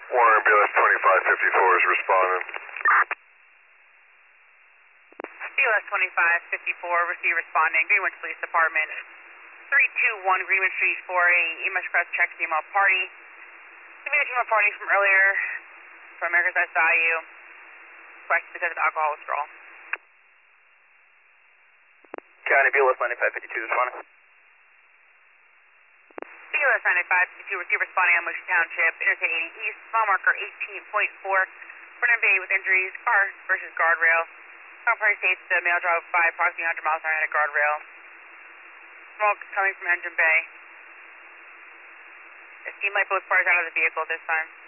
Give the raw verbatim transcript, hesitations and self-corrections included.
one ambulance twenty-five fifty-four is responding. B L S twenty-five fifty-four, receive responding, Greenwich Police Department, three two one Greenwich Street for a E M S Crest check female party. Female female party from earlier, from America's Best Value, question because of alcohol withdrawal. County B L S ninety-five fifty-two responding. B L S ninety-five fifty-two, receive responding on Motion Township, Interstate eighty East, mile marker eighteen point four, for an M B A with injuries, car versus guardrail. Car party states the male drove by approximately one hundred miles an hour at a guardrail. Smoke coming from engine bay. It seemed like both parties out of the vehicle this time.